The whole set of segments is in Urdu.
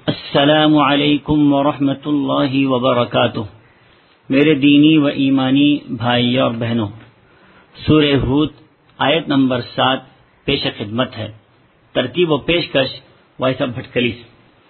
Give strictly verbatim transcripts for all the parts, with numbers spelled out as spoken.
السلام علیکم ورحمۃ اللہ وبرکاتہ۔ میرے دینی و ایمانی بھائی اور بہنوں، سورہ ہود آیت نمبر سات پیش خدمت ہے۔ ترتیب و پیشکش وائسا بھٹکلی سے۔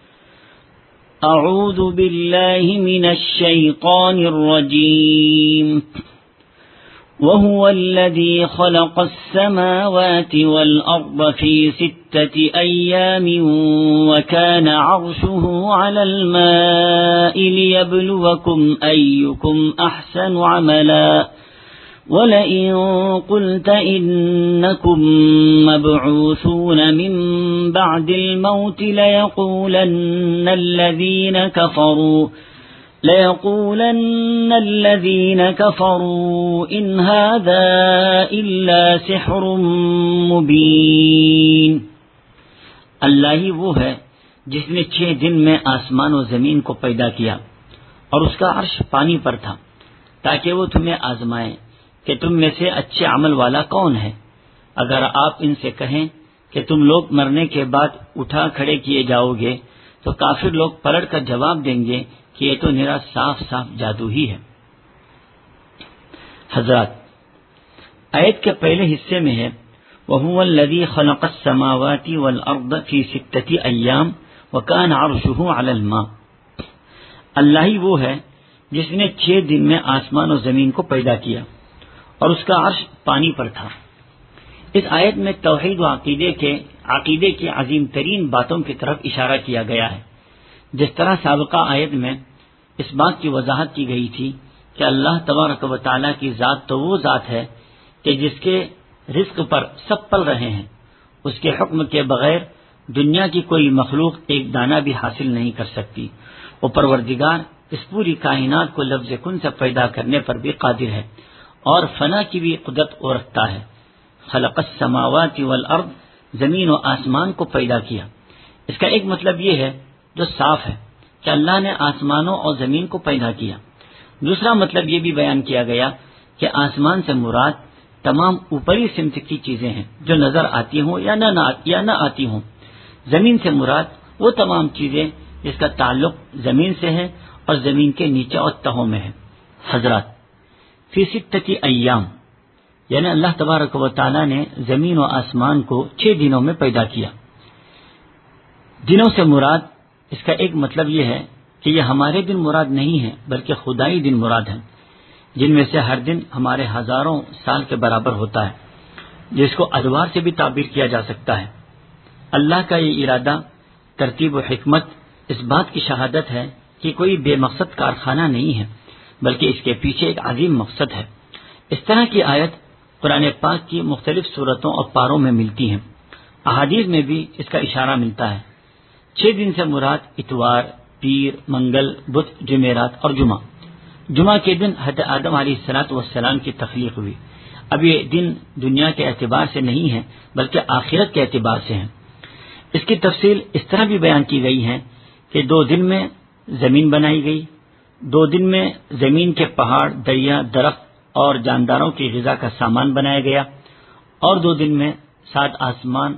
اعوذ باللہ من الشیطان الرجیم۔ وهو الذي خلق السماوات والأرض في ستة أيام وكان عرشه على الماء ليبلوكم أيكم أحسن عملا ولئن قلت إنكم مبعوثون من بعد الموت ليقولن الذين كفروا ليقولن الذين كفروا إن هذا إلا سحر مبين۔ اللہ ہی وہ ہے جس نے چھ دن میں آسمان و زمین کو پیدا کیا اور اس کا عرش پانی پر تھا تاکہ وہ تمہیں آزمائے کہ تم میں سے اچھے عمل والا کون ہے۔ اگر آپ ان سے کہیں کہ تم لوگ مرنے کے بعد اٹھا کھڑے کیے جاؤ گے تو کافر لوگ پلٹ کر جواب دیں گے کہ یہ تو نرا صاف صاف جادو ہی ہے۔ حضرات، آیت کے پہلے حصے میں ہے وَهُوَ الَّذِي خَلَقَ السَّمَاوَاتِ وَالْأَرْضَ فِي سِتَّةِ أَيَّامٍ وَكَانَ عَرْشُهُ عَلَى الْمَاءِ۔ اللہ ہی وہ ہے جس نے چھ دن میں آسمان و زمین کو پیدا کیا اور اس کا عرش پانی پر تھا۔ اس آیت میں توحید و عقیدے کے عقیدے کی عظیم ترین باتوں کی طرف اشارہ کیا گیا ہے۔ جس طرح سابقہ آیت میں اس بات کی وضاحت کی گئی تھی کہ اللہ تبارک و تعالیٰ کی ذات تو وہ ذات ہے کہ جس کے رزق پر سب پل رہے ہیں، اس کے حکم کے بغیر دنیا کی کوئی مخلوق ایک دانہ بھی حاصل نہیں کر سکتی۔ وہ پروردگار اس پوری کائنات کو لفظ کن سے پیدا کرنے پر بھی قادر ہے اور فنا کی بھی قدرت وہ رکھتا ہے۔ خلق السماوات والارض، زمین و آسمان کو پیدا کیا۔ اس کا ایک مطلب یہ ہے جو صاف ہے کہ اللہ نے آسمانوں اور زمین کو پیدا کیا۔ دوسرا مطلب یہ بھی بیان کیا گیا کہ آسمان سے مراد تمام اوپری سمت کی چیزیں ہیں جو نظر آتی ہوں یا نہ یا نہ آتی ہوں۔ زمین سے مراد وہ تمام چیزیں جس کا تعلق زمین سے ہے اور زمین کے نیچے اور تہوں میں ہے۔ حضرات، فی ستۃ ایام یعنی اللہ تبارک و تعالی نے زمین و آسمان کو چھ دنوں میں پیدا کیا۔ دنوں سے مراد اس کا ایک مطلب یہ ہے کہ یہ ہمارے دن مراد نہیں ہے بلکہ خدائی دن مراد ہیں، جن میں سے ہر دن ہمارے ہزاروں سال کے برابر ہوتا ہے، جس کو ادوار سے بھی تعبیر کیا جا سکتا ہے۔ اللہ کا یہ ارادہ، ترتیب و حکمت اس بات کی شہادت ہے کہ کوئی بے مقصد کارخانہ نہیں ہے بلکہ اس کے پیچھے ایک عظیم مقصد ہے۔ اس طرح کی آیت قرآن پاک کی مختلف صورتوں اور پاروں میں ملتی ہیں۔ احادیث میں بھی اس کا اشارہ ملتا ہے۔ چھ دن سے مراد اتوار، پیر، منگل، بدھ، جمعرات اور جمعہ۔ جمعہ کے دن حضرت آدم علیہ الصلوۃ والسلام کی تخلیق ہوئی۔ اب یہ دن دنیا کے اعتبار سے نہیں ہے بلکہ آخرت کے اعتبار سے ہیں۔ اس کی تفصیل اس طرح بھی بیان کی گئی ہے کہ دو دن میں زمین بنائی گئی، دو دن میں زمین کے پہاڑ، دریا، درخت اور جانداروں کی غذا کا سامان بنایا گیا، اور دو دن میں سات آسمان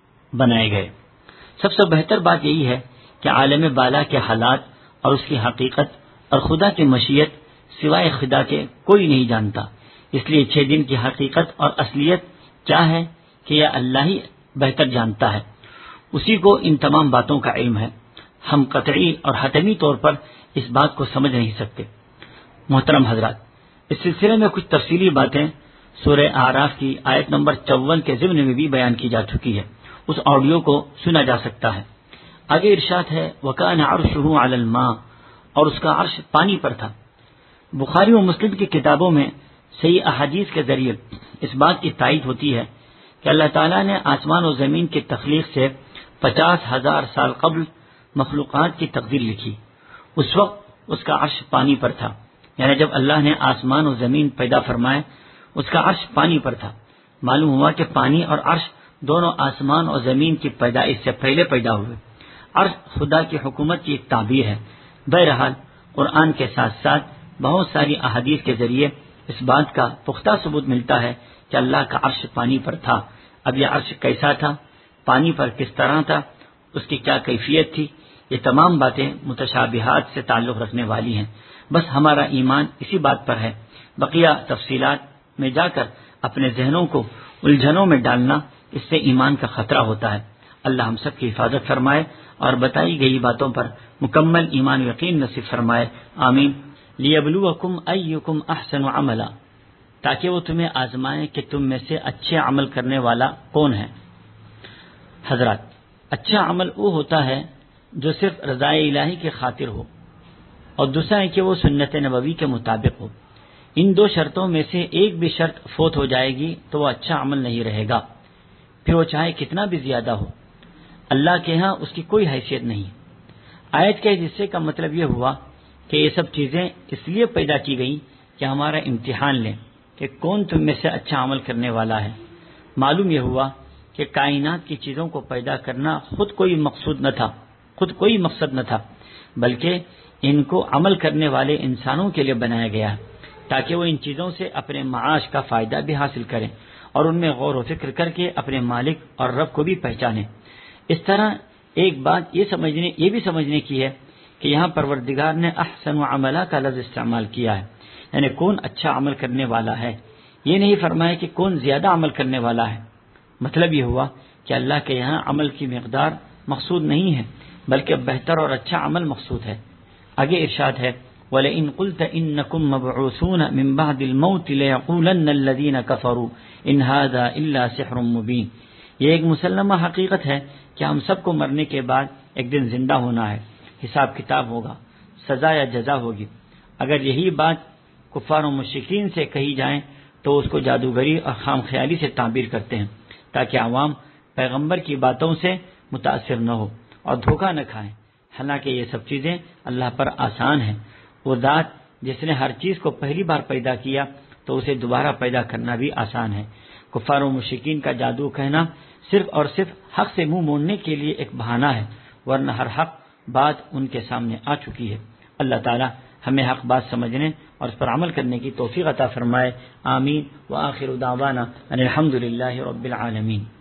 بنائے گئے۔ سب سے بہتر بات یہی ہے کہ عالم بالا کے حالات اور اس کی حقیقت اور خدا کی مشیت سوائے خدا کے کوئی نہیں جانتا۔ اس لیے چھ دن کی حقیقت اور اصلیت کیا ہے کہ یہ اللہ ہی بہتر جانتا ہے، اسی کو ان تمام باتوں کا علم ہے۔ ہم قطعی اور حتمی طور پر اس بات کو سمجھ نہیں سکتے۔ محترم حضرات، اس سلسلے میں کچھ تفصیلی باتیں سورہ اعراف کی آیت نمبر چون کے ضمن میں بھی بیان کی جا چکی ہے، اس آڈیو کو سنا جا سکتا ہے۔ آگے ارشاد ہے وَكَانَ عَرْشُهُ عَلَى الْمَاءِ، اور اس کا عرش پانی پر تھا۔ بخاری و مسلم کی کتابوں میں صحیح احادیث کے ذریعے اس بات کی تائید ہوتی ہے کہ اللہ تعالیٰ نے آسمان و زمین کی تخلیق سے پچاس ہزار سال قبل مخلوقات کی تقدیر لکھی۔ اس وقت اس کا عرش پانی پر تھا، یعنی جب اللہ نے آسمان و زمین پیدا فرمائے اس کا عرش پانی پر تھا۔ معلوم ہوا کہ پانی اور عرش دونوں آسمان اور زمین کی پیدائش سے پہلے پیدا ہوئے۔ عرش خدا کی حکومت کی ایک تعبیر ہے۔ بہرحال قرآن کے ساتھ ساتھ بہت ساری احادیث کے ذریعے اس بات کا پختہ ثبوت ملتا ہے کہ اللہ کا عرش پانی پر تھا۔ اب یہ عرش کیسا تھا، پانی پر کس طرح تھا، اس کی کیا کیفیت تھی، یہ تمام باتیں متشابہات سے تعلق رکھنے والی ہیں، بس ہمارا ایمان اسی بات پر ہے۔ بقیہ تفصیلات میں جا کر اپنے ذہنوں کو الجھنوں میں ڈالنا، اس سے ایمان کا خطرہ ہوتا ہے۔ اللہ ہم سب کی حفاظت فرمائے اور بتائی گئی باتوں پر مکمل ایمان و یقین نصیب فرمائے، آمین۔ لیبلوکم ایکم احسن عملا، تاکہ وہ تمہیں آزمائے کہ تم میں سے اچھے عمل کرنے والا کون ہے۔ حضرات، اچھا عمل وہ ہوتا ہے جو صرف رضائے الہی کی خاطر ہو، اور دوسرا ہے کہ وہ سنت نبوی کے مطابق ہو۔ ان دو شرطوں میں سے ایک بھی شرط فوت ہو جائے گی تو وہ اچھا عمل نہیں رہے گا، پھر وہ چاہے کتنا بھی زیادہ ہو، اللہ کے ہاں اس کی کوئی حیثیت نہیں۔ آیت کے حصے کا مطلب یہ ہوا کہ یہ سب چیزیں اس لیے پیدا کی گئی کہ ہمارا امتحان لیں کہ کون تم میں سے اچھا عمل کرنے والا ہے۔ معلوم یہ ہوا کہ کائنات کی چیزوں کو پیدا کرنا خود کوئی مقصود نہ تھا، خود کوئی مقصد نہ تھا، بلکہ ان کو عمل کرنے والے انسانوں کے لیے بنایا گیا ہے، تاکہ وہ ان چیزوں سے اپنے معاش کا فائدہ بھی حاصل کریں اور ان میں غور و فکر کر کے اپنے مالک اور رب کو بھی پہچانیں۔ اس طرح ایک بات یہ سمجھنے یہ بھی سمجھنے کی ہے کہ یہاں پروردگار نے احسن عملا کا لفظ استعمال کیا ہے، یعنی کون اچھا عمل کرنے والا ہے، یہ نہیں فرمایا کہ کون زیادہ عمل کرنے والا ہے۔ مطلب یہ ہوا کہ اللہ کے یہاں عمل کی مقدار مقصود نہیں ہے، بلکہ بہتر اور اچھا عمل مقصود ہے۔ آگے ارشاد ہے، وَلَئِن قُلْتَ إِنَّكُمْ مَبْعُوثُونَ مِن بَعْدِ الْمَوْتِ لَيَقُولَنَّ الَّذِينَ كَفَرُوا إِنْ هَذَا إِلَّا سِحْرٌ مُبِينٌ۔ یہ ایک مسلمہ حقیقت ہے کہ ہم سب کو مرنے کے بعد ایک دن زندہ ہونا ہے، حساب کتاب ہوگا، سزا یا جزا ہوگی۔ اگر یہی بات کفار و مشرکین سے کہی جائے تو اس کو جادوگری اور خام خیالی سے تعبیر کرتے ہیں، تاکہ عوام پیغمبر کی باتوں سے متاثر نہ ہو اور دھوکہ نہ کھائیں۔ حالانکہ یہ سب چیزیں اللہ پر آسان ہیں۔ وہ ذات جس نے ہر چیز کو پہلی بار پیدا کیا تو اسے دوبارہ پیدا کرنا بھی آسان ہے۔ کفار و مشرکین کا جادو کہنا صرف اور صرف حق سے منہ موڑنے کے لیے ایک بہانہ ہے، ورنہ ہر حق بات ان کے سامنے آ چکی ہے۔ اللہ تعالی ہمیں حق بات سمجھنے اور اس پر عمل کرنے کی توفیق عطا فرمائے، آمین۔ وآخر دعوانا ان الحمد للہ رب العالمین۔